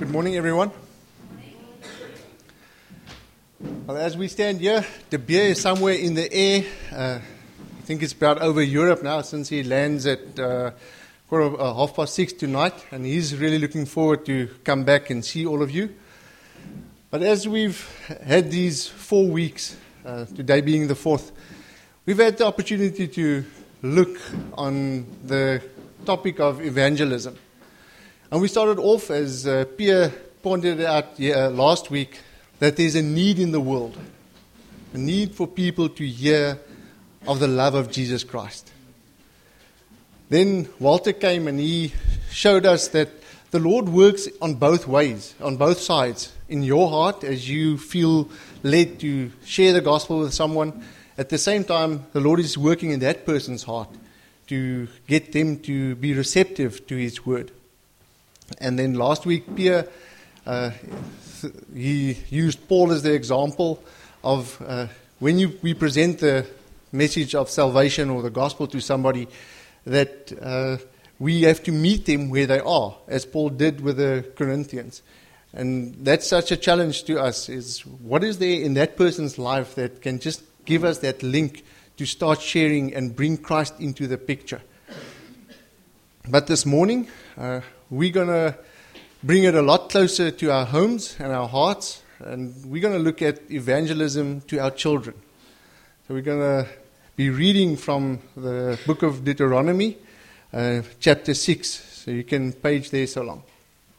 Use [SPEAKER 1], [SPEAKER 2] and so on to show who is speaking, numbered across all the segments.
[SPEAKER 1] Good morning, everyone. Well, as we stand here, De Beer is somewhere in the air. I think it's about over Europe now since he lands at 6:30 tonight, and he's really looking forward to come back and see all of you. But as we've had these 4 weeks, today being the fourth, we've had the opportunity to look on the topic of evangelism. And we started off, as Pierre pointed out last week, that there's a need in the world, a need for people to hear of the love of Jesus Christ. Then Walter came and he showed us that the Lord works on both ways, on both sides. In your heart, as you feel led to share the gospel with someone, at the same time, the Lord is working in that person's heart to get them to be receptive to His word. And then last week, Pierre, he used Paul as the example of when we present the message of salvation or the gospel to somebody, that we have to meet them where they are, as Paul did with the Corinthians. And that's such a challenge to us, is what is there in that person's life that can just give us that link to start sharing and bring Christ into the picture. But this morning, we're going to bring it a lot closer to our homes and our hearts, and we're going to look at evangelism to our children. So we're going to be reading from the book of Deuteronomy, chapter 6. So you can page there so long.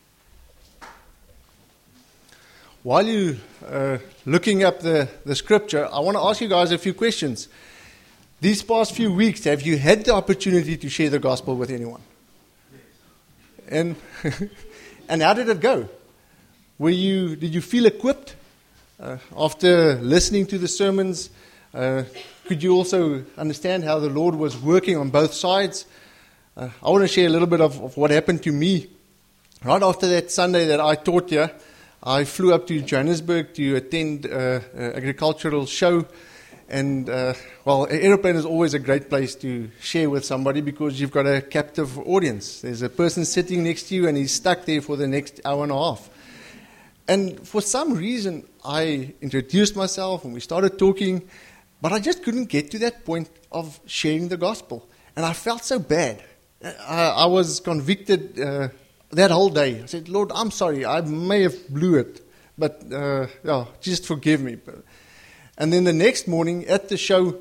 [SPEAKER 1] While you're looking up the scripture, I want to ask you guys a few questions. These past few weeks, have you had the opportunity to share the gospel with anyone? And and how did it go? Did you feel equipped after listening to the sermons? Could you also understand how the Lord was working on both sides? I want to share a little bit of what happened to me. Right after that Sunday that I taught here, I flew up to Johannesburg to attend an agricultural show. And, an aeroplane is always a great place to share with somebody because you've got a captive audience. There's a person sitting next to you and he's stuck there for the next hour and a half. And for some reason, I introduced myself and we started talking, but I just couldn't get to that point of sharing the gospel. And I felt so bad. I was convicted that whole day. I said, Lord, I'm sorry, I may have blew it, but just forgive me. And then the next morning at the show,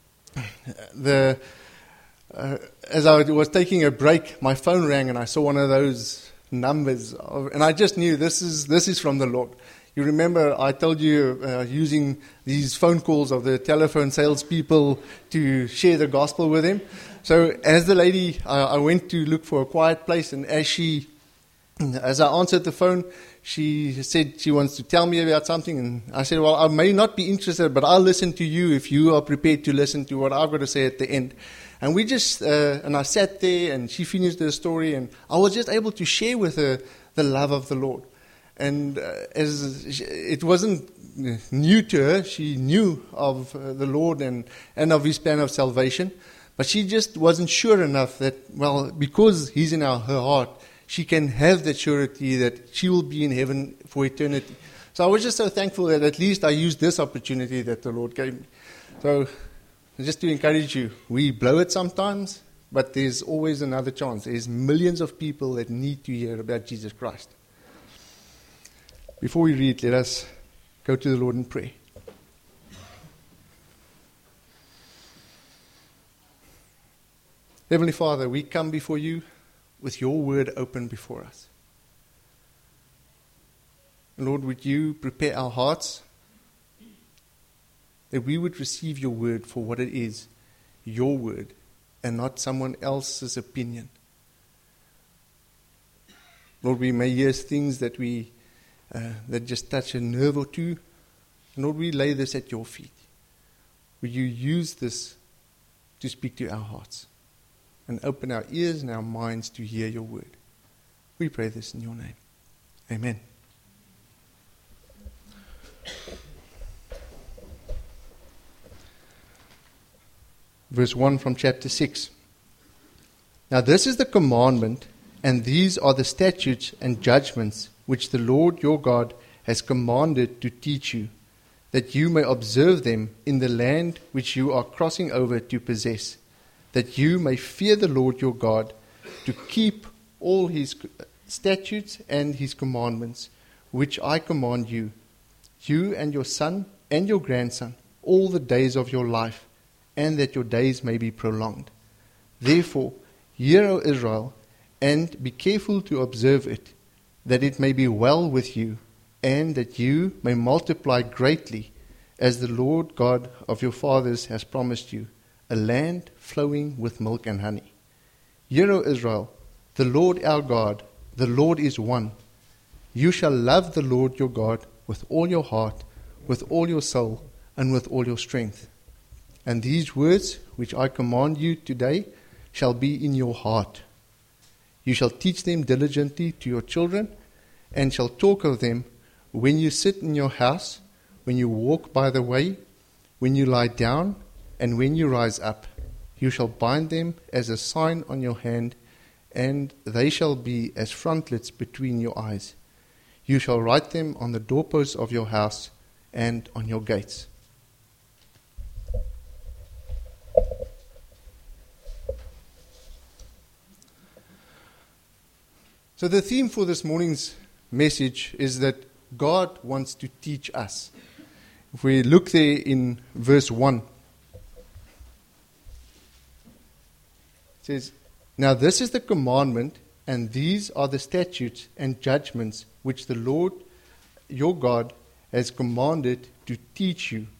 [SPEAKER 1] as I was taking a break, my phone rang and I saw one of those numbers, and I just knew this is from the Lord. You remember I told you using these phone calls of the telephone salespeople to share the gospel with him. So as the lady, I went to look for a quiet place, and as I answered the phone, she said she wants to tell me about something, and I said, well, I may not be interested, but I'll listen to you if you are prepared to listen to what I've got to say at the end. And we just, and I sat there, and she finished her story, and I was just able to share with her the love of the Lord. And as it wasn't new to her, she knew of the Lord and of His plan of salvation, but she just wasn't sure enough that, well, because He's in her heart, she can have that surety that she will be in heaven for eternity. So I was just so thankful that at least I used this opportunity that the Lord gave me. So just to encourage you, we blow it sometimes, but there's always another chance. There's millions of people that need to hear about Jesus Christ. Before we read, let us go to the Lord in prayer. Heavenly Father, we come before you with your word open before us. Lord, would you prepare our hearts that we would receive your word for what it is, your word, and not someone else's opinion. Lord, we may hear things that that just touch a nerve or two. Lord, we lay this at your feet. Would you use this to speak to our hearts and open our ears and our minds to hear your word? We pray this in your name. Amen. Verse 1 from chapter 6. Now this is the commandment, and these are the statutes and judgments which the Lord your God has commanded to teach you, that you may observe them in the land which you are crossing over to possess, that you may fear the Lord your God, to keep all his statutes and his commandments, which I command you, you and your son and your grandson, all the days of your life, and that your days may be prolonged. Therefore, hear, O Israel, and be careful to observe it, that it may be well with you, and that you may multiply greatly, as the Lord God of your fathers has promised you, a land flowing with milk and honey. Hear, O Israel, the Lord our God, the Lord is one. You shall love the Lord your God with all your heart, with all your soul, and with all your strength. And these words which I command you today shall be in your heart. You shall teach them diligently to your children, and shall talk of them when you sit in your house, when you walk by the way, when you lie down, and when you rise up. You shall bind them as a sign on your hand, and they shall be as frontlets between your eyes. You shall write them on the doorposts of your house and on your gates. So the theme for this morning's message is that God wants to teach us. If we look there in verse 1, it says, "Now this is the commandment, and these are the statutes and judgments which the Lord your God has commanded to teach you."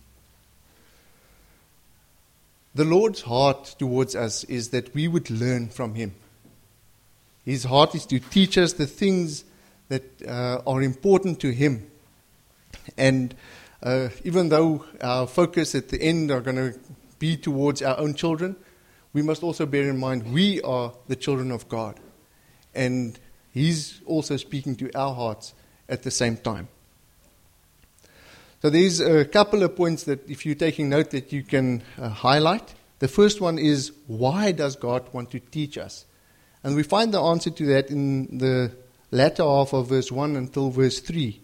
[SPEAKER 1] The Lord's heart towards us is that we would learn from Him. His heart is to teach us the things that are important to Him. And even though our focus at the end are going to be towards our own children, we must also bear in mind we are the children of God. And He's also speaking to our hearts at the same time. So there's a couple of points that if you're taking note that you can highlight. The first one is, why does God want to teach us? And we find the answer to that in the latter half of verse 1 until verse 3.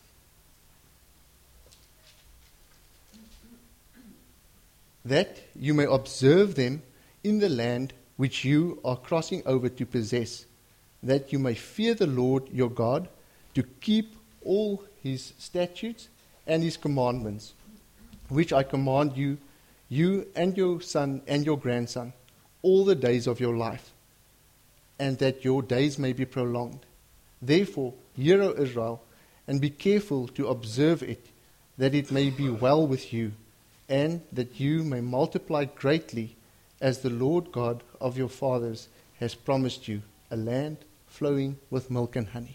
[SPEAKER 1] That you may observe them in the land which you are crossing over to possess, that you may fear the Lord your God, to keep all His statutes and His commandments, which I command you, you and your son and your grandson, all the days of your life, and that your days may be prolonged. Therefore, hear, O Israel, and be careful to observe it, that it may be well with you, and that you may multiply greatly, as the Lord God of your fathers has promised you, a land flowing with milk and honey.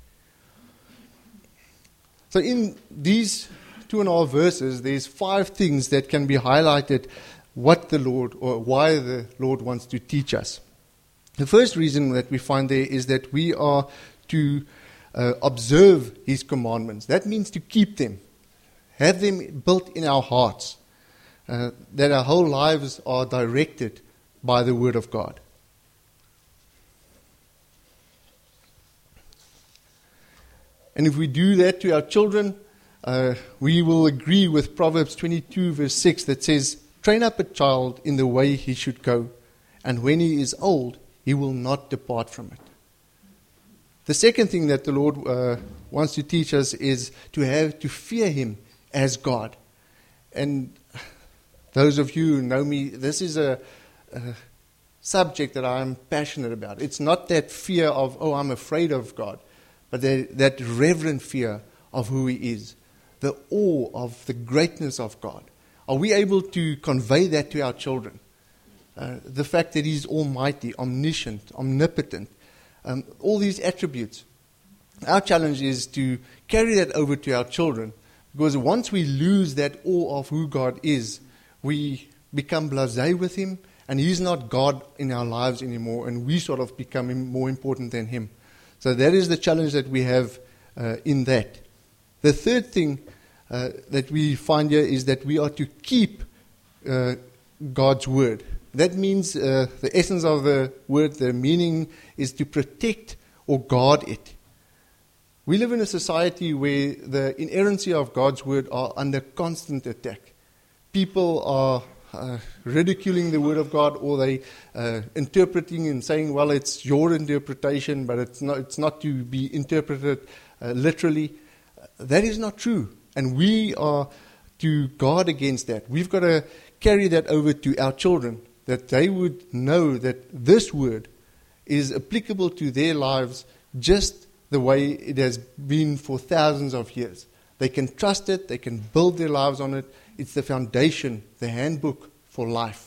[SPEAKER 1] So in these 2.5 verses, there's 5 things that can be highlighted what the Lord, or why the Lord wants to teach us. The first reason that we find there is that we are to observe His commandments. That means to keep them, have them built in our hearts, that our whole lives are directed by the Word of God. And if we do that to our children, we will agree with Proverbs 22 verse 6 that says, "Train up a child in the way he should go, and when he is old, he will not depart from it." The second thing that the Lord wants to teach us is to have to fear Him as God. And those of you who know me, this is a subject that I'm passionate about. It's not that fear of, oh, I'm afraid of God, but that reverent fear of who He is, the awe of the greatness of God. Are we able to convey that to our children? The fact that He's almighty, omniscient, omnipotent, all these attributes. Our challenge is to carry that over to our children, because once we lose that awe of who God is, we become blasé with Him, and He's not God in our lives anymore, and we sort of become more important than Him. So that is the challenge that we have in that. The third thing that we find here is that we are to keep God's Word. That means the essence of the word, the meaning is to protect or guard it. We live in a society where the inerrancy of God's word are under constant attack. People are ridiculing the word of God, or they interpreting and saying, well, it's your interpretation, but it's not to be interpreted literally. That is not true. And we are to guard against that. We've got to carry that over to our children, that they would know that this word is applicable to their lives just the way it has been for thousands of years. They can trust it, they can build their lives on it. It's the foundation, the handbook for life.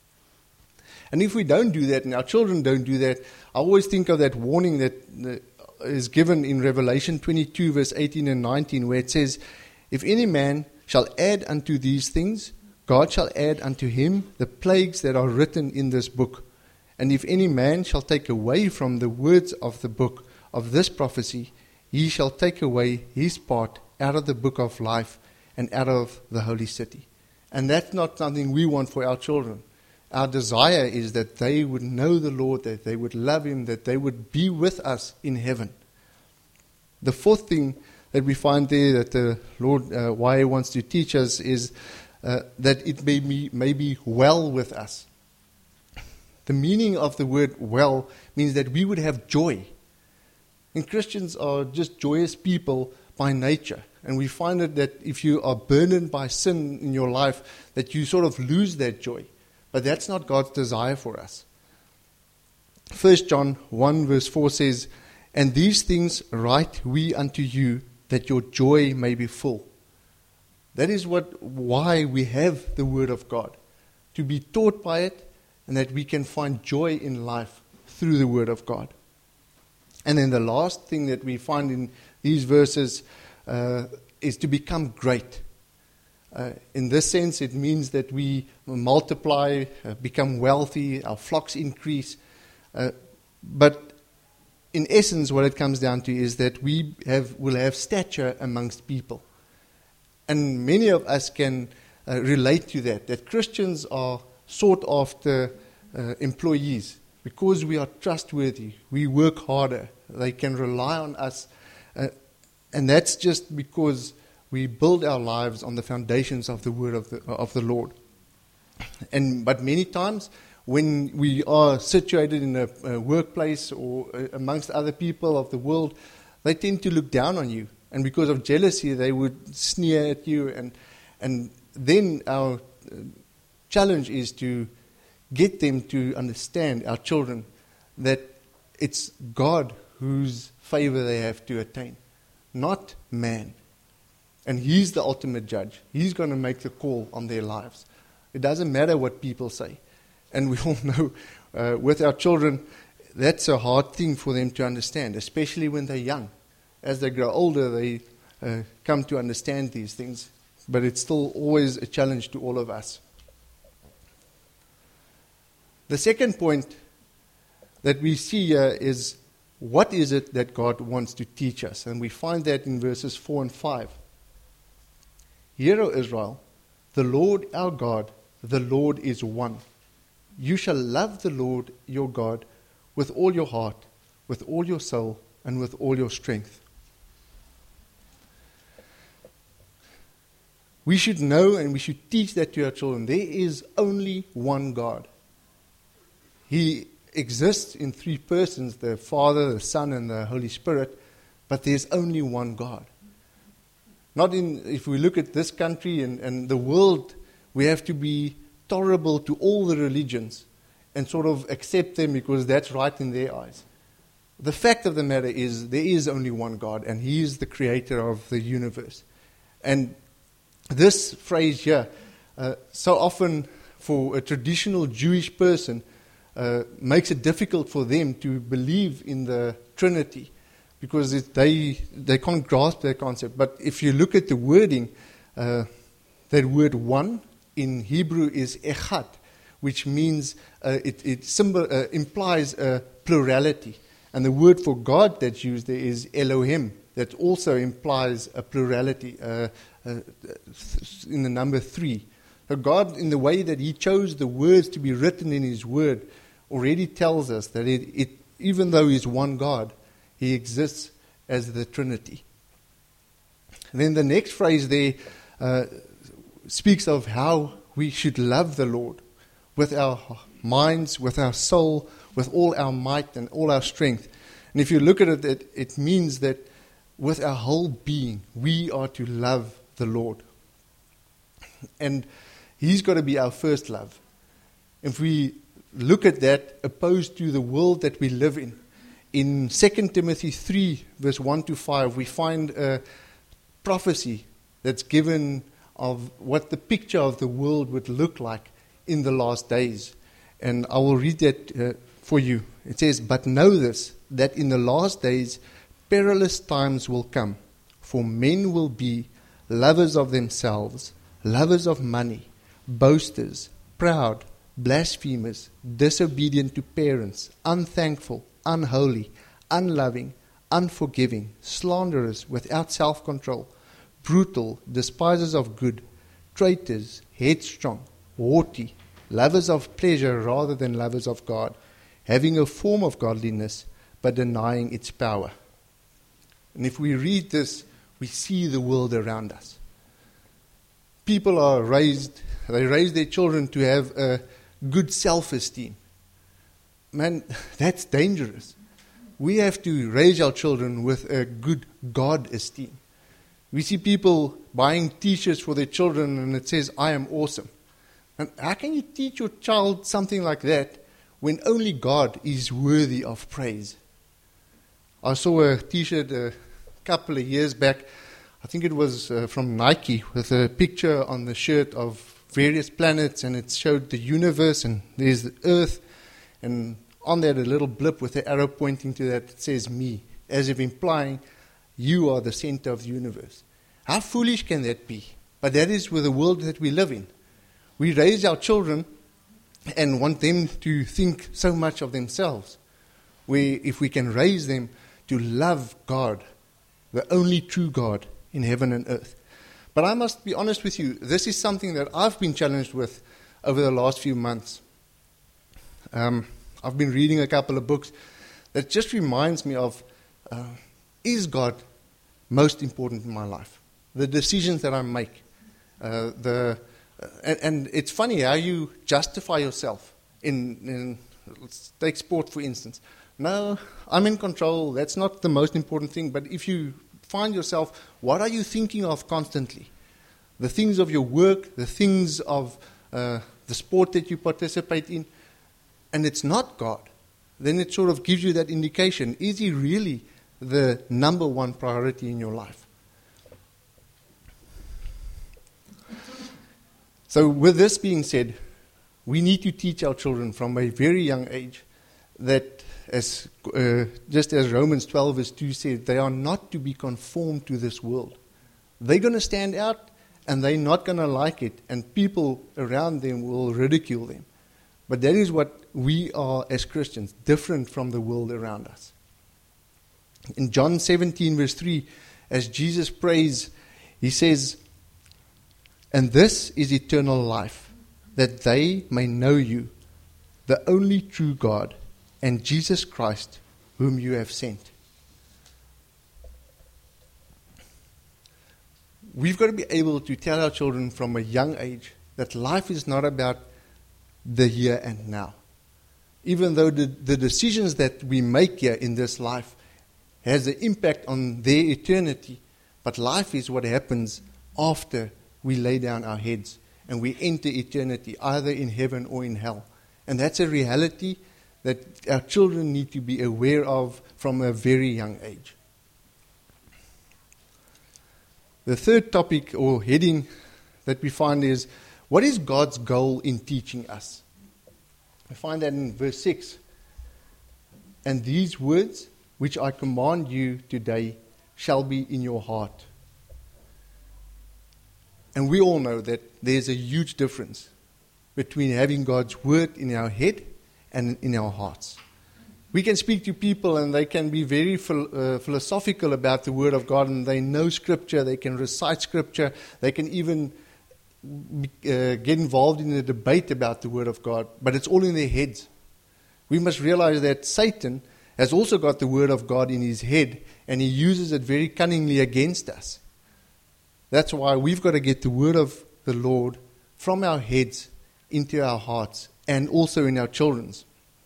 [SPEAKER 1] And if we don't do that, and our children don't do that, I always think of that warning that is given in Revelation 22, verse 18 and 19, where it says, if any man shall add unto these things, God shall add unto him the plagues that are written in this book. And if any man shall take away from the words of the book of this prophecy, he shall take away his part out of the book of life and out of the holy city. And that's not something we want for our children. Our desire is that they would know the Lord, that they would love Him, that they would be with us in heaven. The fourth thing that we find there that the Lord, why He wants to teach us, is that it may be well with us. The meaning of the word well means that we would have joy. And Christians are just joyous people by nature. And we find it that if you are burdened by sin in your life, that you sort of lose that joy. But that's not God's desire for us. 1 John 1 verse 4 says, and these things write we unto you, that your joy may be full. That is why we have the Word of God, to be taught by it, and that we can find joy in life through the Word of God. And then the last thing that we find in these verses is to become great. In this sense, it means that we multiply, become wealthy, our flocks increase. But in essence, what it comes down to is that we will have stature amongst people. And many of us can relate to that Christians are sought after employees. Because we are trustworthy, we work harder, they can rely on us. And that's just because we build our lives on the foundations of the word of the Lord. But many times, when we are situated in a workplace or amongst other people of the world, they tend to look down on you. And because of jealousy, they would sneer at you. And then our challenge is to get them to understand, our children, that it's God whose favor they have to attain, not man. And He's the ultimate judge. He's going to make the call on their lives. It doesn't matter what people say. And we all know with our children, that's a hard thing for them to understand, especially when they're young. As they grow older, they come to understand these things. But it's still always a challenge to all of us. The second point that we see here is, what is it that God wants to teach us? And we find that in verses 4 and 5. Hear, O Israel, the Lord our God, the Lord is one. You shall love the Lord your God with all your heart, with all your soul, and with all your strength. We should know and we should teach that to our children. There is only one God. He exists in three persons, the Father, the Son, and the Holy Spirit, but there's only one God. If we look at this country and the world, we have to be tolerable to all the religions and sort of accept them because that's right in their eyes. The fact of the matter is there is only one God, and He is the creator of the universe. And this phrase here, so often for a traditional Jewish person, makes it difficult for them to believe in the Trinity because they can't grasp that concept. But if you look at the wording, that word one in Hebrew is echad, which means it implies a plurality. And the word for God that's used there is Elohim, that also implies a plurality in the number 3. So God, in the way that He chose the words to be written in His Word, already tells us that even though He's one God, He exists as the Trinity. And then the next phrase there speaks of how we should love the Lord with our minds, with our soul, with all our might and all our strength. And if you look at it, it means that with our whole being, we are to love the Lord. And He's got to be our first love. If we look at that opposed to the world that we live in 2 Timothy 3, verse 1 to 5, we find a prophecy that's given of what the picture of the world would look like in the last days. And I will read that for you. It says, "But know this, that in the last days perilous times will come, for men will be lovers of themselves, lovers of money, boasters, proud, blasphemers, disobedient to parents, unthankful, unholy, unloving, unforgiving, slanderers, without self-control, brutal, despisers of good, traitors, headstrong, haughty, lovers of pleasure rather than lovers of God, having a form of godliness but denying its power." And if we read this, we see the world around us. People are raised, they raise their children to have a good self-esteem. Man, that's dangerous. We have to raise our children with a good God esteem. We see people buying t-shirts for their children and it says, "I am awesome." And how can you teach your child something like that when only God is worthy of praise? I saw a t-shirt a couple of years back. I think it was from Nike, with a picture on the shirt of various planets, and it showed the universe, and there's the Earth, and on there a little blip with the arrow pointing to that. It says "me," as if implying you are the center of the universe. How foolish can that be? But that is with the world that we live in. We raise our children and want them to think so much of themselves. If we can raise them to love God, the only true God in heaven and earth. But I must be honest with you, this is something that I've been challenged with over the last few months. I've been reading a couple of books that just reminds me of, is God most important in my life? The decisions that I make. And it's funny how you justify yourself. Let's take sport, for instance. No, I'm in control. That's not the most important thing. But if you find yourself, what are you thinking of constantly? The things of your work, the things of the sport that you participate in, and it's not God, then it sort of gives you that indication. Is He really the number one priority in your life? So with this being said, we need to teach our children from a very young age that, just as Romans 12 verse 2 says, they are not to be conformed to this world. They're going to stand out and they're not going to like it, and people around them will ridicule them. But that is what we are as Christians, different from the world around us. In John 17 verse 3, as Jesus prays, He says, "And this is eternal life, that they may know you, the only true God, and Jesus Christ, whom you have sent." We've got to be able to tell our children from a young age that life is not about the here and now. Even though the decisions that we make here in this life has an impact on their eternity, but life is what happens after we lay down our heads and we enter eternity, either in heaven or in hell. And that's a reality that our children need to be aware of from a very young age. The third topic or heading that we find is, what is God's goal in teaching us? We find that in verse 6. "And these words which I command you today shall be in your heart." And we all know that there's a huge difference between having God's word in our head and in our hearts. We can speak to people and they can be very philosophical about the word of God, and they know Scripture, they can recite Scripture, they can even get involved in a debate about the word of God, but it's all in their heads. We must realize that Satan has also got the word of God in his head, and he uses it very cunningly against us. That's why we've got to get the word of the Lord from our heads into our hearts and also in our children's.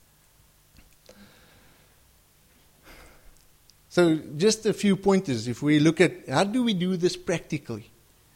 [SPEAKER 1] So just a few pointers if we look at how do we do this practically.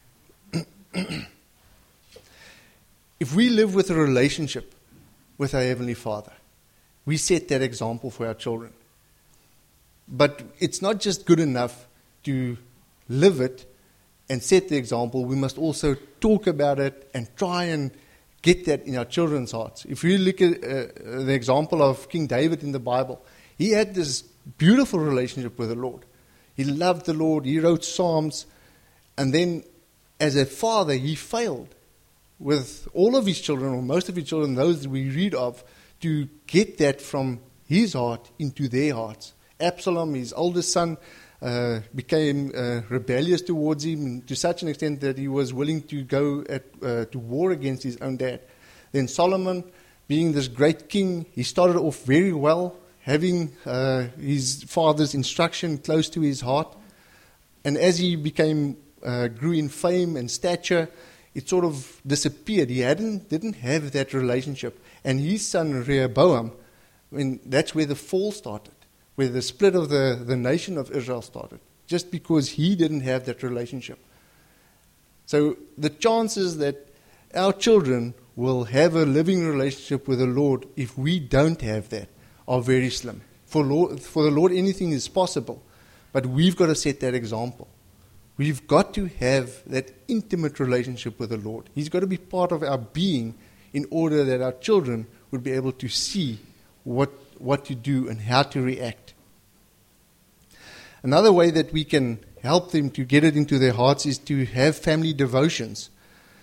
[SPEAKER 1] If we live with a relationship with our Heavenly Father, we set that example for our children. But it's not just good enough to live it and set the example. We must also talk about it and try and get that in our children's hearts. If you look at the example of King David in the Bible, he had this beautiful relationship with the Lord. He loved the Lord. He wrote Psalms. And then as a father, he failed with all of his children, or most of his children, those that we read of, to get that from his heart into their hearts. Absalom, his oldest son, became rebellious towards him to such an extent that he was willing to go to war against his own dad. Then Solomon, being this great king, he started off very well, having his father's instruction close to his heart. And as he grew in fame and stature, it sort of disappeared. He didn't have that relationship. And his son Rehoboam, that's where the fall started, where the split of the nation of Israel started, just because he didn't have that relationship. So the chances that our children will have a living relationship with the Lord if we don't have that are very slim. For the Lord, anything is possible, but we've got to set that example. We've got to have that intimate relationship with the Lord. He's got to be part of our being in order that our children would be able to see what to do and how to react. Another way that we can help them to get it into their hearts is to have family devotions.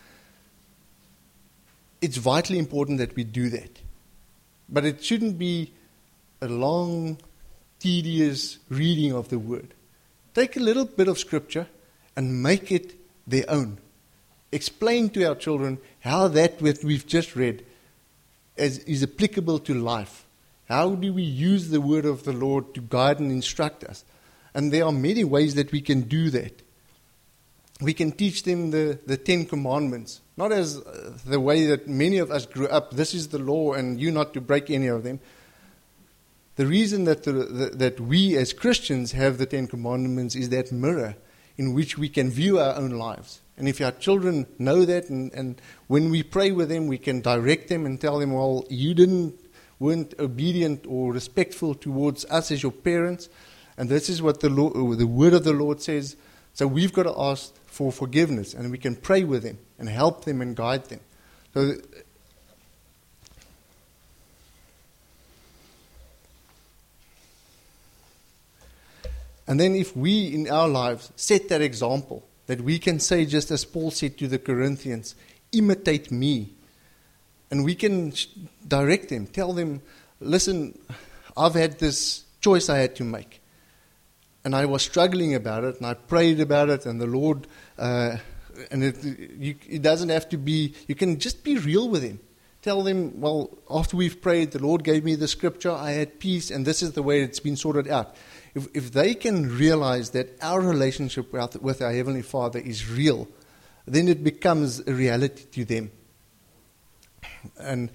[SPEAKER 1] It's vitally important that we do that. But it shouldn't be a long, tedious reading of the Word. Take a little bit of Scripture and make it their own. Explain to our children how that what we've just read is applicable to life. How do we use the word of the Lord to guide and instruct us? And there are many ways that we can do that. We can teach them the 10 Commandments, not as the way that many of us grew up. This is the law and you're not to break any of them. The reason that we as Christians have the 10 Commandments is that mirror in which we can view our own lives. And if our children know that, and when we pray with them, we can direct them and tell them, well, you weren't obedient or respectful towards us as your parents, and this is what the word of the Lord says. So we've got to ask for forgiveness, and we can pray with them and help them and guide them. So, and then if we in our lives set that example, that we can say, just as Paul said to the Corinthians, imitate me. And we can direct them, tell them, listen, I've had this choice I had to make. And I was struggling about it, and I prayed about it, and the Lord, and it doesn't have to be, you can just be real with him. Tell them, well, after we've prayed, the Lord gave me the scripture, I had peace, and this is the way it's been sorted out. If they can realize that our relationship with our Heavenly Father is real, then it becomes a reality to them. And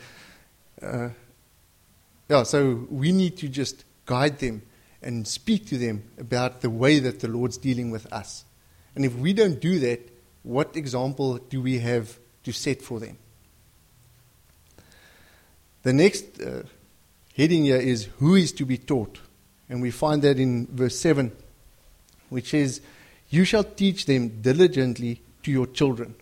[SPEAKER 1] so we need to just guide them and speak to them about the way that the Lord's dealing with us. And if we don't do that, what example do we have to set for them? The next heading here is who is to be taught. And we find that in verse 7, which says, you shall teach them diligently to your children.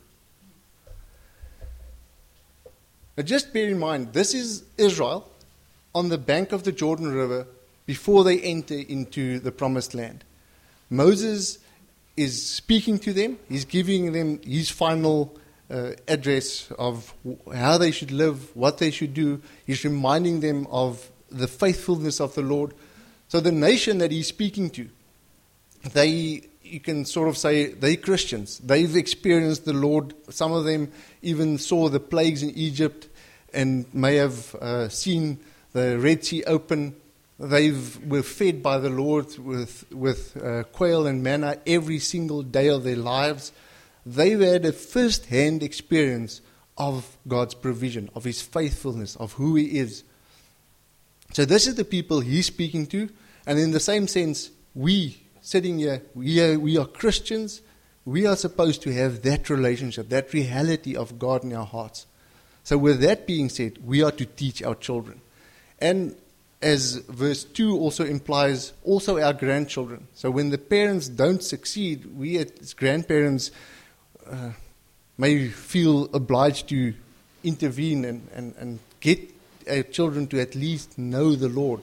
[SPEAKER 1] Now just bear in mind, this is Israel on the bank of the Jordan River before they enter into the promised land. Moses is speaking to them. He's giving them his final address of how they should live, what they should do. He's reminding them of the faithfulness of the Lord. So the nation that he's speaking to, you can sort of say they're Christians. They've experienced the Lord. Some of them even saw the plagues in Egypt and may have seen the Red Sea open. They were fed by the Lord with quail and manna every single day of their lives. They've had a first-hand experience of God's provision, of His faithfulness, of who He is. So this is the people He's speaking to. And in the same sense, we sitting here, we are Christians. We are supposed to have that relationship, that reality of God in our hearts. So with that being said, we are to teach our children. And as verse 2 also implies, also our grandchildren. So when the parents don't succeed, we as grandparents may feel obliged to intervene and get our children to at least know the Lord.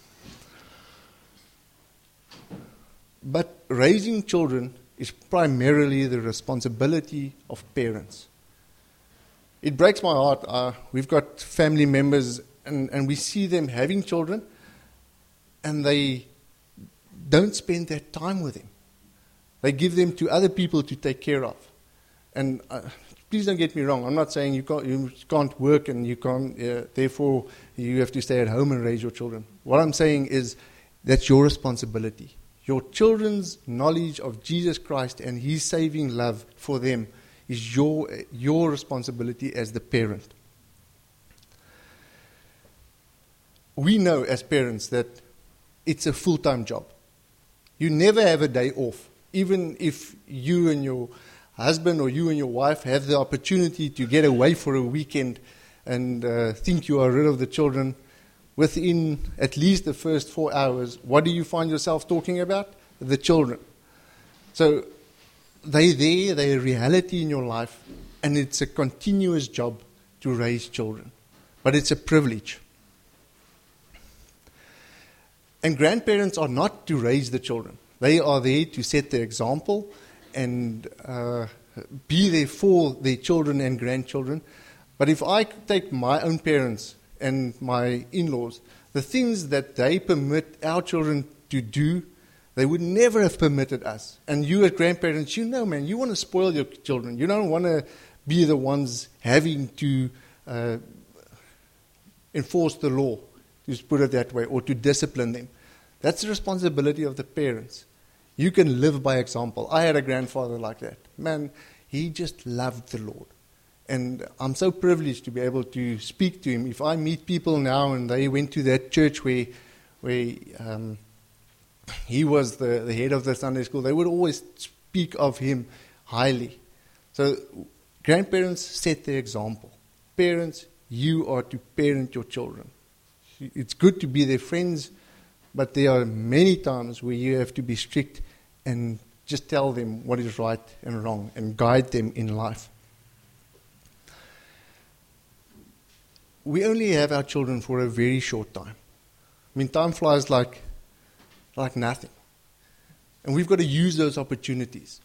[SPEAKER 1] But raising children is primarily the responsibility of parents. It breaks my heart. We've got family members and we see them having children and they don't spend that time with them. They give them to other people to take care of. And please don't get me wrong. I'm not saying you can't work and you can't, therefore you have to stay at home and raise your children. What I'm saying is that's your responsibility. Your children's knowledge of Jesus Christ and His saving love for them is your responsibility as the parent. We know as parents that it's a full-time job. You never have a day off. Even if you and your husband or you and your wife have the opportunity to get away for a weekend and think you are rid of the children, within at least the first 4 hours, what do you find yourself talking about? The children. So they're there, they're a reality in your life, and it's a continuous job to raise children. But it's a privilege. And grandparents are not to raise the children. They are there to set the example and be there for their children and grandchildren. But if I take my own parents and my in-laws, the things that they permit our children to do, they would never have permitted us. And you as grandparents, you know, man, you want to spoil your children. You don't want to be the ones having to enforce the law, to put it that way, or to discipline them. That's the responsibility of the parents. You can live by example. I had a grandfather like that. Man, he just loved the Lord. And I'm so privileged to be able to speak to him. If I meet people now and they went to that church where he was the head of the Sunday school, they would always speak of him highly. So grandparents set the example. Parents, you are to parent your children. It's good to be their friends, but there are many times where you have to be strict and just tell them what is right and wrong and guide them in life. We only have our children for a very short time. I mean, time flies like nothing. And we've got to use those opportunities.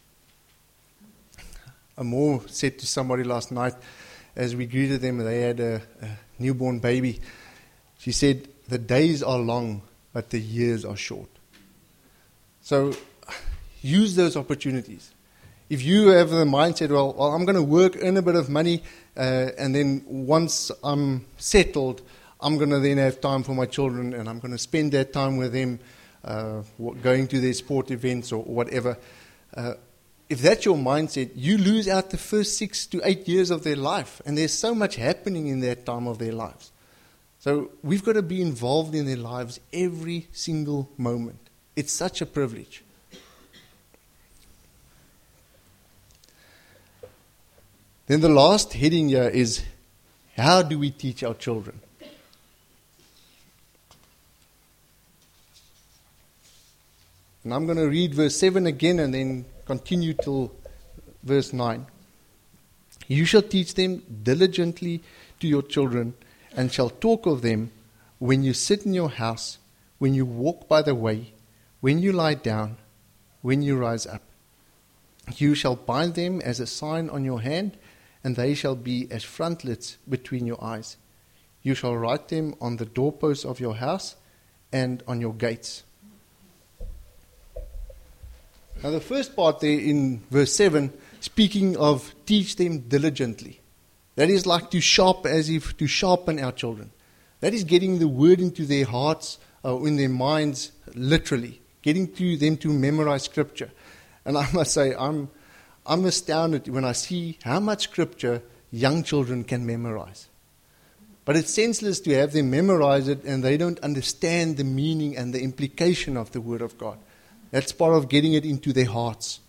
[SPEAKER 1] Amor said to somebody last night, as we greeted them, they had a newborn baby. She said, the days are long, but the years are short. So use those opportunities. If you have the mindset, well, I'm going to work, earn a bit of money, and then once I'm settled, I'm going to then have time for my children, and I'm going to spend that time with them, going to their sport events or whatever. If that's your mindset, you lose out the first 6 to 8 years of their life, and there's so much happening in that time of their lives. So we've got to be involved in their lives every single moment. It's such a privilege. Then the last heading here is, how do we teach our children? And I'm going to read verse 7 again and then continue till verse 9. You shall teach them diligently to your children, and shall talk of them when you sit in your house, when you walk by the way, when you lie down, when you rise up. You shall bind them as a sign on your hand, and they shall be as frontlets between your eyes. You shall write them on the doorposts of your house and on your gates. Now the first part there in verse 7, speaking of teach them diligently. That is like to sharpen our children. That is getting the word into their hearts in their minds, literally, getting to them to memorize Scripture. And I must say, I'm astounded when I see how much Scripture young children can memorize. But it's senseless to have them memorize it and they don't understand the meaning and the implication of the Word of God. That's part of getting it into their hearts.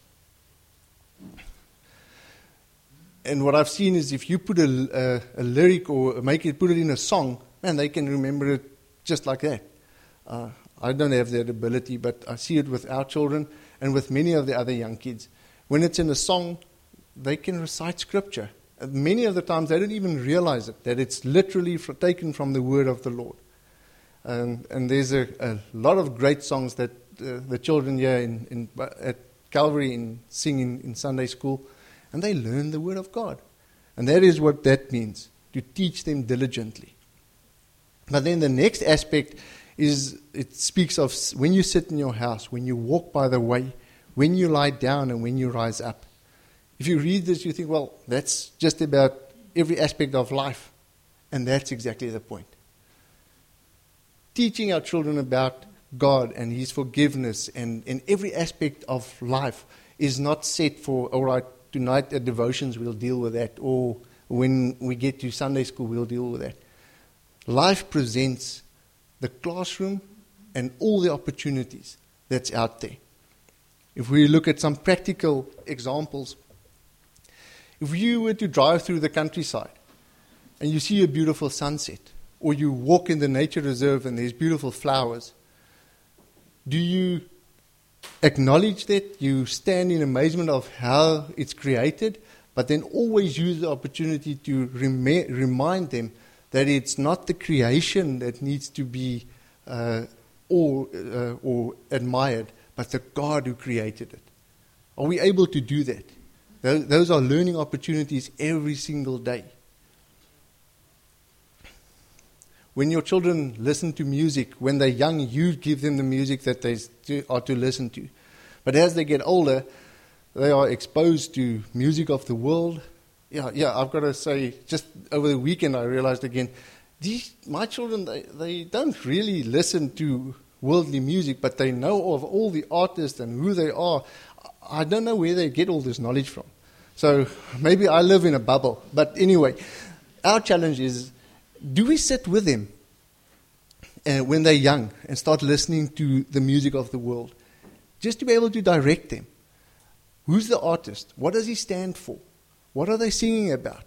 [SPEAKER 1] And what I've seen is if you put a lyric or put it in a song, man, they can remember it just like that. I don't have that ability, but I see it with our children and with many of the other young kids. When it's in a song, they can recite Scripture. And many of the times they don't even realize it, that it's literally taken from the Word of the Lord. And there's a lot of great songs that the children here at Calvary sing in Sunday school, and they learn the Word of God. And that is what that means, to teach them diligently. But then the next aspect is, it speaks of when you sit in your house, when you walk by the way, when you lie down and when you rise up. If you read this, you think, well, that's just about every aspect of life. And that's exactly the point. Teaching our children about God and His forgiveness and in every aspect of life is not set for, all right, tonight at devotions we'll deal with that, or when we get to Sunday school we'll deal with that. Life presents the classroom and all the opportunities that's out there. If we look at some practical examples, if you were to drive through the countryside and you see a beautiful sunset, or you walk in the nature reserve and there's beautiful flowers, do you acknowledge that? You stand in amazement of how it's created, but then always use the opportunity to remind them that it's not the creation that needs to be or admired, but the God who created it. Are we able to do that? Those are learning opportunities every single day. When your children listen to music, when they're young, you give them the music that they are to listen to. But as they get older, they are exposed to music of the world. Yeah, I've got to say, just over the weekend I realized again, my children, they don't really listen to worldly music, but they know of all the artists and who they are. I don't know where they get all this knowledge from. So maybe I live in a bubble. But anyway, our challenge is, do we sit with them when they're young and start listening to the music of the world? Just to be able to direct them. Who's the artist? What does he stand for? What are they singing about?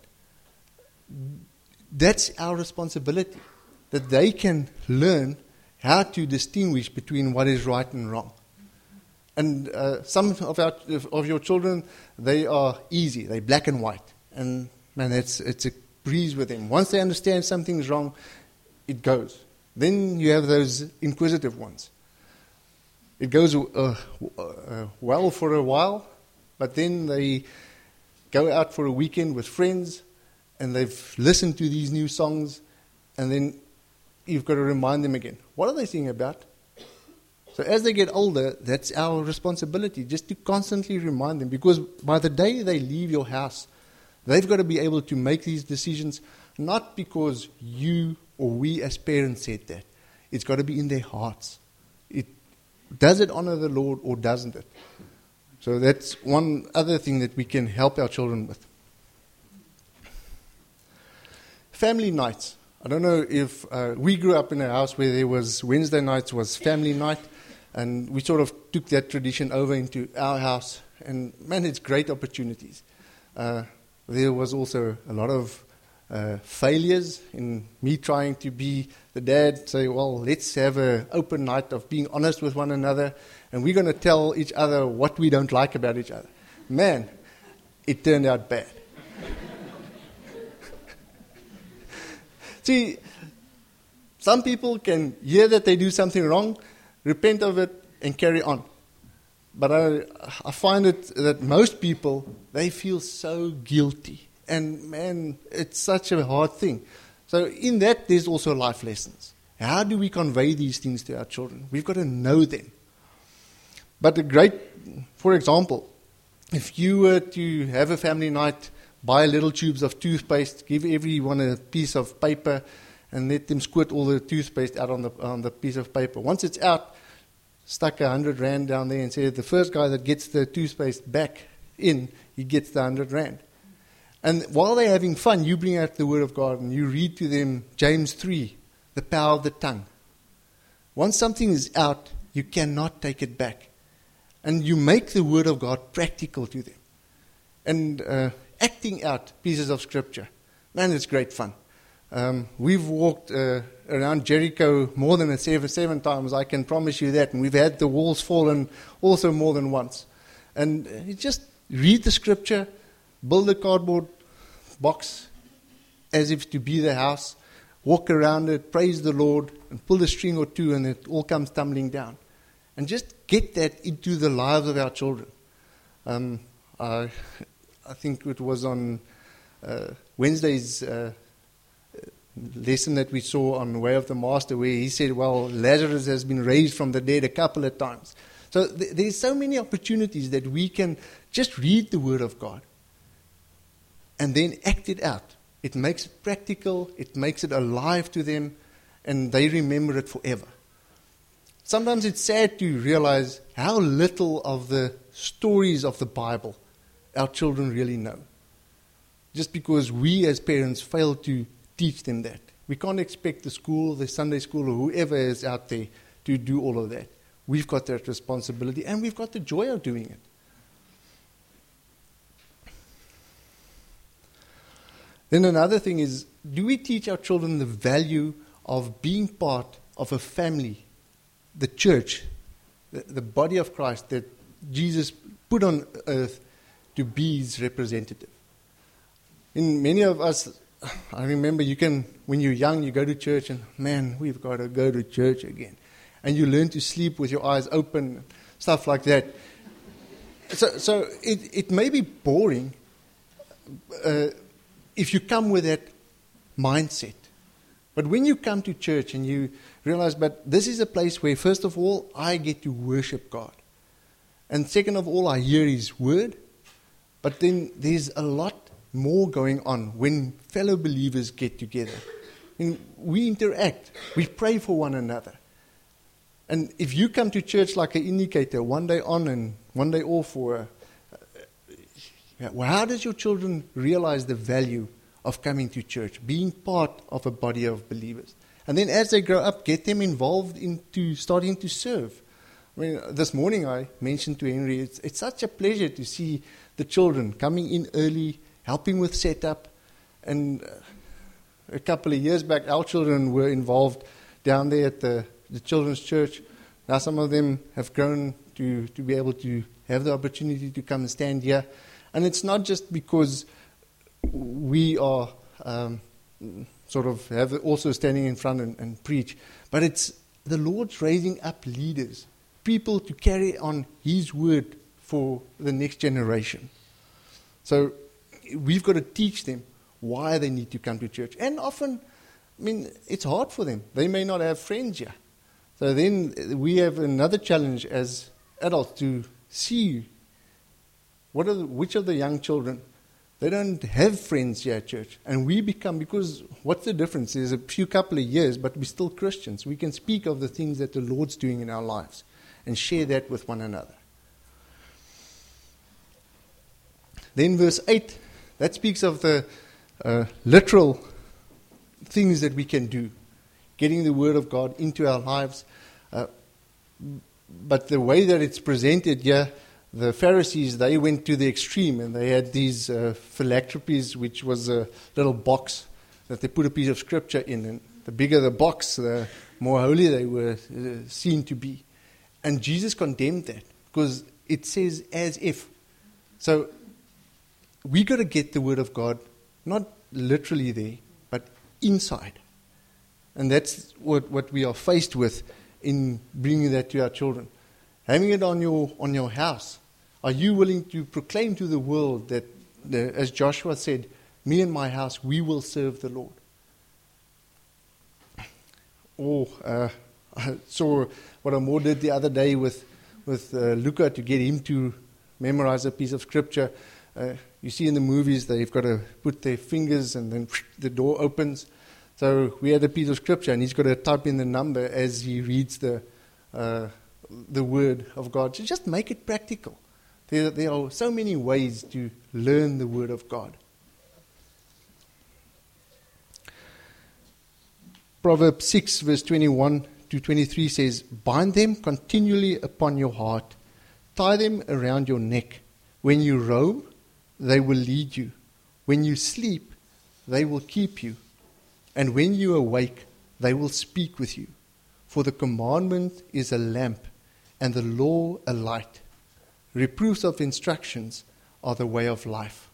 [SPEAKER 1] That's our responsibility, that they can learn how to distinguish between what is right and wrong. And some of your children, they are easy. They're black and white. And man, it's a breeze with them. Once they understand something's wrong, it goes. Then you have those inquisitive ones. It goes well for a while, but then they go out for a weekend with friends, and they've listened to these new songs, and then you've got to remind them again. What are they singing about? So as they get older, that's our responsibility, just to constantly remind them, because by the day they leave your house, they've got to be able to make these decisions, not because you or we as parents said that. It's got to be in their hearts. Does it honor the Lord or doesn't it? So that's one other thing that we can help our children with. Family nights. I don't know if we grew up in a house where there was Wednesday nights was family night, and we sort of took that tradition over into our house. And man, it's great opportunities. There was also a lot of failures in me trying to be the dad, say, well, let's have an open night of being honest with one another, and we're going to tell each other what we don't like about each other. Man, it turned out bad. See, some people can hear that they do something wrong, repent of it, and carry on. But I find it that most people, they feel so guilty. And man, it's such a hard thing. So in that, there's also life lessons. How do we convey these things to our children? We've got to know them. But for example, if you were to have a family night, buy little tubes of toothpaste, give everyone a piece of paper, and let them squirt all the toothpaste out on the piece of paper. Once it's out, stuck 100 rand down there and said, the first guy that gets the toothpaste back in, he gets the 100 rand. And while they're having fun, you bring out the Word of God and you read to them James 3, the power of the tongue. Once something is out, you cannot take it back. And you make the Word of God practical to them. And acting out pieces of Scripture. Man, it's great fun. We've walked around Jericho more than seven times, I can promise you that. And we've had the walls fallen also more than once. And you just read the Scripture, build a cardboard box as if to be the house, walk around it, praise the Lord, and pull a string or two, and it all comes tumbling down. And just get that into the lives of our children. I think it was on Wednesday's lesson that we saw on the Way of the Master, where he said, well, Lazarus has been raised from the dead a couple of times. So there's so many opportunities that we can just read the Word of God and then act it out. It makes it practical, it makes it alive to them, and they remember it forever. Sometimes it's sad to realize how little of the stories of the Bible our children really know. Just because we as parents fail to teach them that. We can't expect the school, the Sunday school, or whoever is out there to do all of that. We've got that responsibility, and we've got the joy of doing it. Then another thing is, do we teach our children the value of being part of a family, the church, the body of Christ that Jesus put on earth to be his representative? In many of us, I remember when you're young, you go to church and, man, we've got to go to church again. And you learn to sleep with your eyes open, stuff like that. So it may be boring if you come with that mindset. But when you come to church and you realize, but this is a place where, first of all, I get to worship God. And second of all, I hear his word. But then there's a lot more going on when fellow believers get together. And we interact. We pray for one another. And if you come to church like an indicator, one day on and one day off, how does your children realize the value of coming to church, being part of a body of believers? And then as they grow up, get them involved into starting to serve. I mean, this morning I mentioned to Henry, it's such a pleasure to see the children coming in early, helping with setup. And a couple of years back, our children were involved down there at the children's church. Now some of them have grown to be able to have the opportunity to come and stand here. And it's not just because we are sort of have also standing in front and preach, but it's the Lord's raising up leaders, people to carry on his word for the next generation. So we've got to teach them why they need to come to church. And often, I mean, it's hard for them. They may not have friends here. So then we have another challenge as adults to see which of the young children, they don't have friends here at church. And we become, because what's the difference? There's a couple of years, but we're still Christians. We can speak of the things that the Lord's doing in our lives and share that with one another. Then verse 8, that speaks of the literal things that we can do, getting the Word of God into our lives. But the way that it's presented here, the Pharisees, they went to the extreme, and they had these philanthropies, which was a little box that they put a piece of scripture in. And the bigger the box, the more holy they were seen to be. And Jesus condemned that, because it says as if. So we got to get the Word of God, not literally there, but inside. And that's what we are faced with in bringing that to our children. Having it on your house. Are you willing to proclaim to the world that, as Joshua said, me and my house, we will serve the Lord? I saw what Amor did the other day with Luca to get him to memorize a piece of scripture. You see in the movies, they've got to put their fingers and then the door opens. So we had a piece of scripture, and he's got to type in the number as he reads the Word of God. So just make it practical. There are so many ways to learn the Word of God. Proverbs 6 verse 21 to 23 says, "Bind them continually upon your heart, tie them around your neck. When you roam, they will lead you. When you sleep, they will keep you. And when you awake, they will speak with you. For the commandment is a lamp, and the law a light. Reproofs of instructions are the way of life."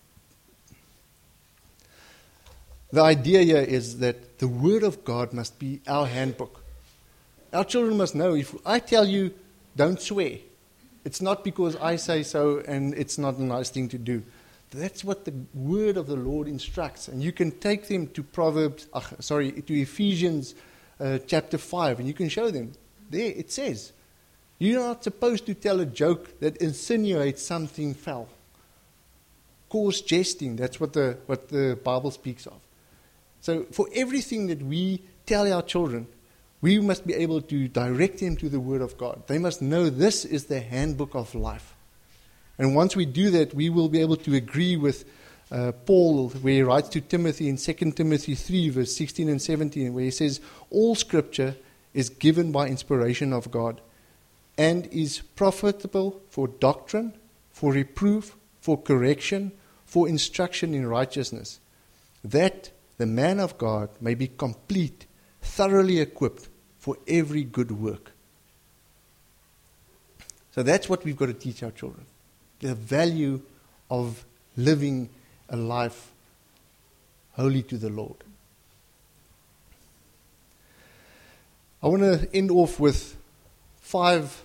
[SPEAKER 1] The idea here is that the Word of God must be our handbook. Our children must know, if I tell you, don't swear, it's not because I say so and it's not a nice thing to do. That's what the Word of the Lord instructs. And you can take them to to Ephesians chapter 5, and you can show them. There it says, you're not supposed to tell a joke that insinuates something foul. Coarse jesting, that's what the Bible speaks of. So for everything that we tell our children, we must be able to direct them to the Word of God. They must know this is the handbook of life. And once we do that, we will be able to agree with Paul, where he writes to Timothy in 2 Timothy 3, verse 16 and 17, where he says, "All Scripture is given by inspiration of God, and is profitable for doctrine, for reproof, for correction, for instruction in righteousness, that the man of God may be complete, thoroughly equipped for every good work." So that's what we've got to teach our children. The value of living a life holy to the Lord. I want to end off with 5,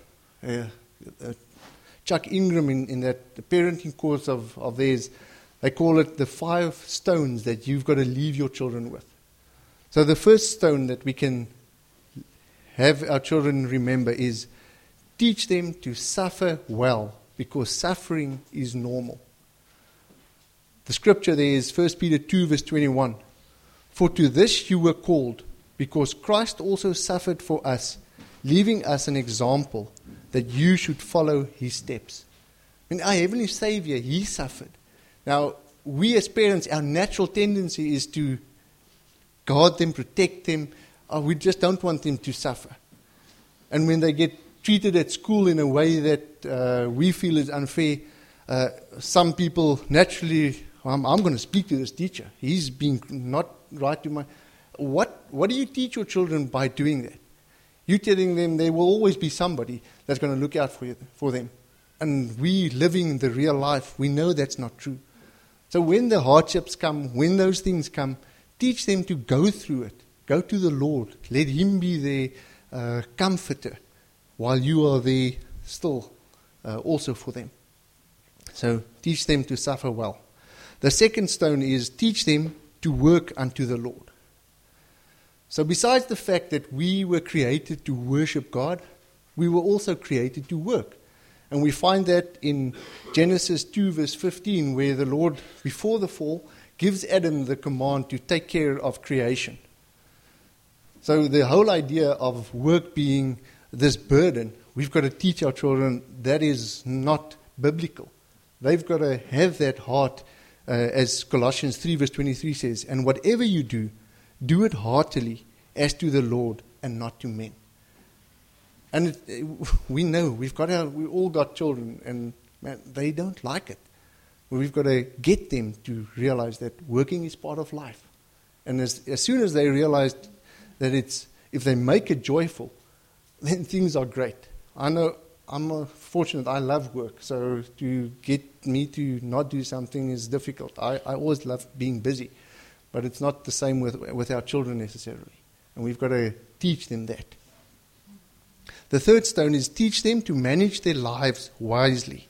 [SPEAKER 1] Chuck Ingram in that parenting course of theirs, they call it the 5 stones that you've got to leave your children with. So the first stone that we can have our children remember is teach them to suffer well, because suffering is normal. The scripture there is 1 Peter 2 verse 21. "For to this you were called, because Christ also suffered for us, leaving us an example that you should follow his steps." And our Heavenly Savior, he suffered. Now, we as parents, our natural tendency is to guard them, protect them. We just don't want them to suffer. And when they get treated at school in a way that we feel is unfair, some people naturally, I'm going to speak to this teacher. He's being not right to my... What do you teach your children by doing that? You're telling them there will always be somebody that's going to look out for them. And we living the real life, we know that's not true. So when the hardships come, when those things come, teach them to go through it. Go to the Lord. Let him be their comforter while you are there still also for them. So teach them to suffer well. The second stone is teach them to work unto the Lord. So besides the fact that we were created to worship God, we were also created to work. And we find that in Genesis 2 verse 15, where the Lord, before the fall, gives Adam the command to take care of creation. So the whole idea of work being this burden, we've got to teach our children that is not biblical. They've got to have that heart, as Colossians 3 verse 23 says, "And whatever you do, do it heartily as to the Lord and not to men." And we know we all got children, and man, they don't like it. We've got to get them to realize that working is part of life. And as soon as they realize that if they make it joyful, then things are great. I know I'm fortunate. I love work, so to get me to not do something is difficult. I always love being busy, but it's not the same with our children necessarily. And we've got to teach them that. The third stone is teach them to manage their lives wisely.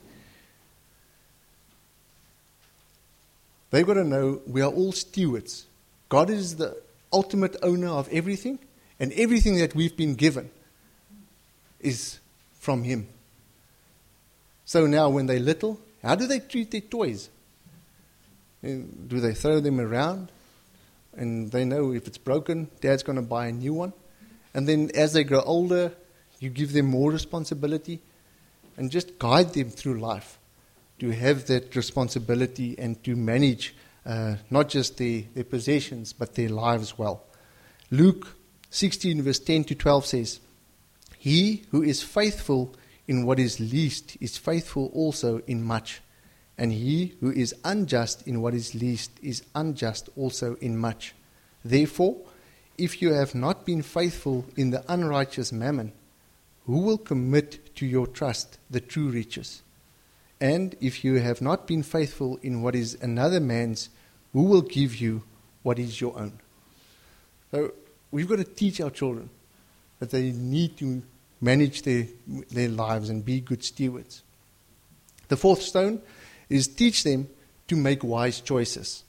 [SPEAKER 1] They've got to know we are all stewards. God is the ultimate owner of everything, and everything that we've been given is from him. So now when they're little, how do they treat their toys? Do they throw them around? And they know if it's broken, Dad's going to buy a new one. And then as they grow older, you give them more responsibility and just guide them through life to have that responsibility and to manage not just their possessions, but their lives well. Luke 16 verse 10 to 12 says, "He who is faithful in what is least is faithful also in much. And he who is unjust in what is least is unjust also in much. Therefore, if you have not been faithful in the unrighteous mammon, who will commit to your trust the true riches? And if you have not been faithful in what is another man's, who will give you what is your own?" So we've got to teach our children that they need to manage their lives and be good stewards. The fourth stone is teach them to make wise choices.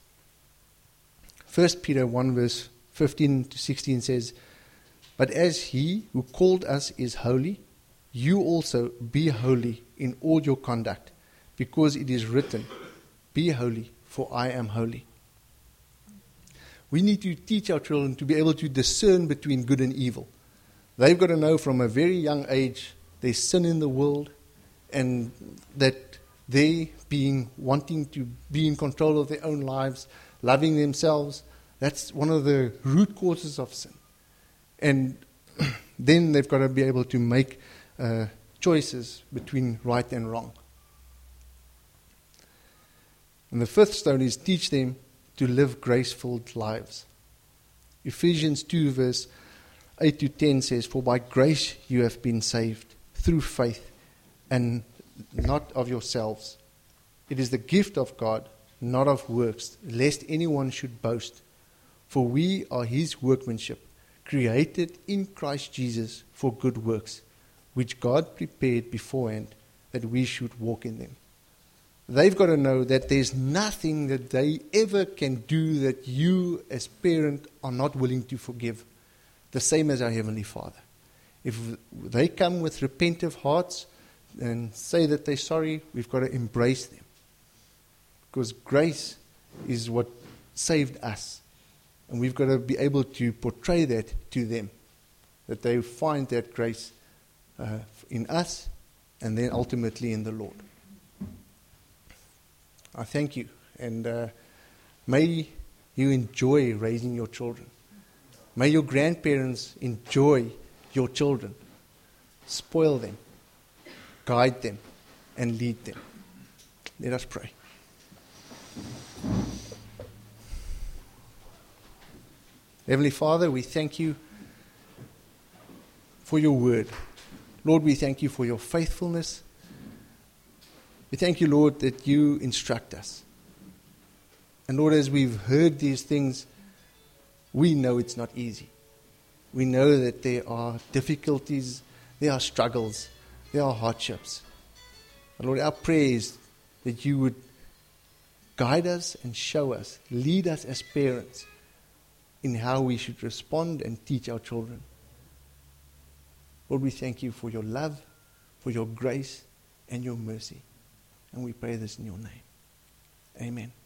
[SPEAKER 1] 1 Peter 1 verse 15 to 16 says, "But as he who called us is holy, you also be holy in all your conduct, because it is written, 'Be holy, for I am holy.'" We need to teach our children to be able to discern between good and evil. They've got to know from a very young age there's sin in the world, and that they wanting to be in control of their own lives, loving themselves, that's one of the root causes of sin. And then they've got to be able to make choices between right and wrong. And the fifth stone is teach them to live grace-filled lives. Ephesians 2 verse 8 to 10 says, "For by grace you have been saved through faith, and not of yourselves. It is the gift of God, not of works, lest anyone should boast. For we are his workmanship, created in Christ Jesus for good works, which God prepared beforehand that we should walk in them." They've got to know that there's nothing that they ever can do that you as parent are not willing to forgive. The same as our Heavenly Father. If they come with repentant hearts and say that they're sorry, we've got to embrace them. Because grace is what saved us. And we've got to be able to portray that to them. That they find that grace in us and then ultimately in the Lord. I thank you. And may you enjoy raising your children. May your grandparents enjoy your children. Spoil them. Guide them. And lead them. Let us pray. Heavenly Father, we thank you for your word. Lord, we thank you for your faithfulness. We thank you, Lord, that you instruct us. And Lord, as we've heard these things, we know it's not easy. We know that there are difficulties, there are struggles, there are hardships. And Lord, our prayer is that you would guide us and show us, lead us as parents in how we should respond and teach our children. Lord, we thank you for your love, for your grace, and your mercy. And we pray this in your name. Amen.